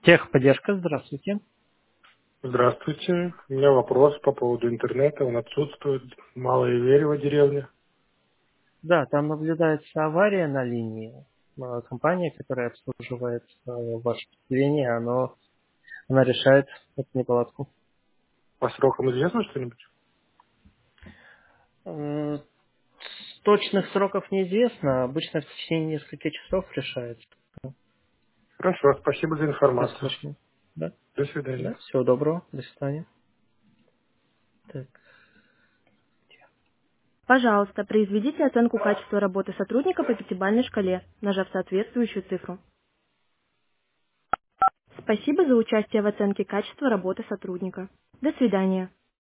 Техподдержка, здравствуйте. Здравствуйте. У меня вопрос по поводу интернета. Он отсутствует. Малое Верево, деревня. Да, там наблюдается авария на линии. Компания, которая обслуживает ваше подселение, она решает эту неполадку. По срокам известно что-нибудь? М, Точных сроков неизвестно. Обычно в течение нескольких часов решается. Хорошо, спасибо за информацию. Бессрочно. Да? До свидания. Да, всего доброго. До свидания. Так. Пожалуйста, произведите оценку качества работы сотрудника по пятибалльной шкале, нажав соответствующую цифру. Спасибо за участие в оценке качества работы сотрудника. До свидания.